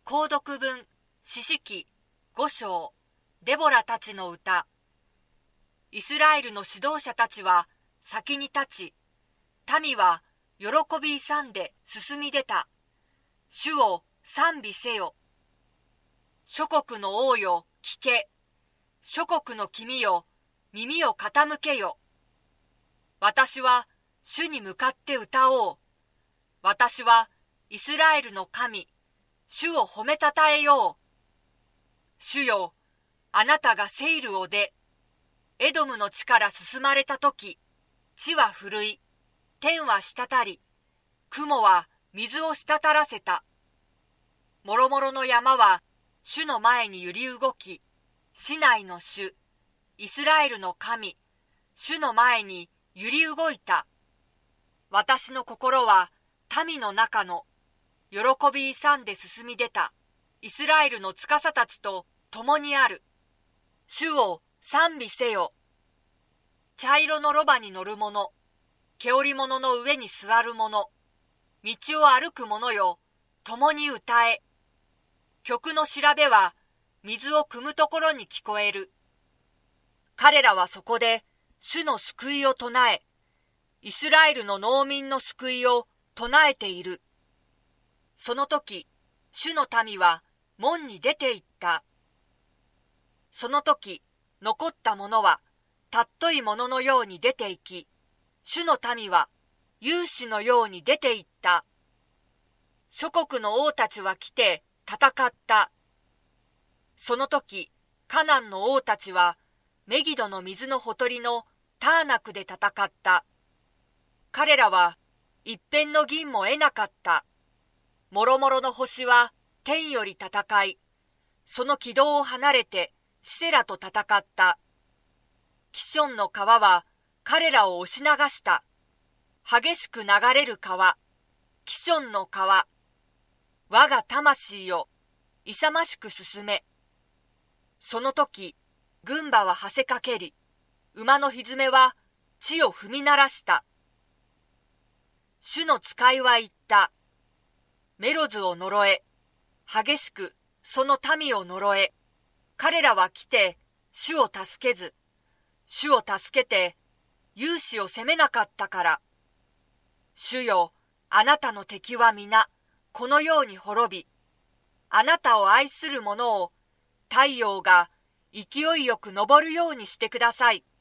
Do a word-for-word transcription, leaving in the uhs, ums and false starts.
購読文士式五章デボラたちの歌。イスラエルの指導者たちは先に立ち、民は喜び勇んで進み出た。主を賛美せよ。諸国の王よ聞け。諸国の君よ耳を傾けよ。私は主に向かって歌おう。私はイスラエルの神、主を褒めたたえよう。主よ、あなたがセイルを出、エドムの地から進まれたとき、地は震い、天は滴り、雲は水を滴らせた。もろもろの山は主の前に揺り動き、市内の主、イスラエルの神、主の前に揺り動いた。私の心は民の中の喜び勇んで進み出た。イスラエルの司たちと共にある。主を賛美せよ。茶色のロバに乗る者、毛織物の上に座る者、道を歩く者よ、共に歌え。曲の調べは水を汲むところに聞こえる。彼らはそこで主の救いを唱え、イスラエルの農民の救いを唱えている。その時、主の民は門に出て行った。その時、残った者は尊い者のように出て行き、主の民は勇士のように出て行った。諸国の王たちは来て戦った。その時、カナンの王たちはメギドの水のほとりのターナクで戦った。彼らは一片の銀も得なかった。もろもろの星は天より戦い、その軌道を離れてシセラと戦った。キションの川は彼らを押し流した。激しく流れる川、キションの川。我が魂よ、勇ましく進め。その時、軍馬ははせかけり、馬のひづめは地を踏み鳴らした。主の使いは言った。メロズを呪え、激しくその民を呪え。彼らは来て主を助けず、主を助けて勇士を責めなかったから。主よ、あなたの敵は皆このように滅び、あなたを愛する者を太陽が勢いよく昇るようにしてください。